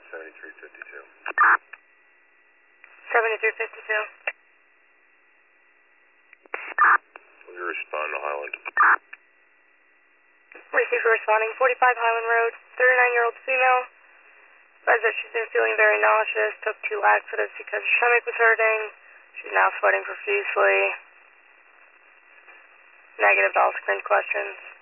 7352. 7352. Will you respond to Highland? Receiver responding, 45 Highland Road, 39-year-old female. Says that she's been feeling very nauseous, took 2 laxatives because her stomach was hurting. She's now sweating profusely. Negative to all screened questions.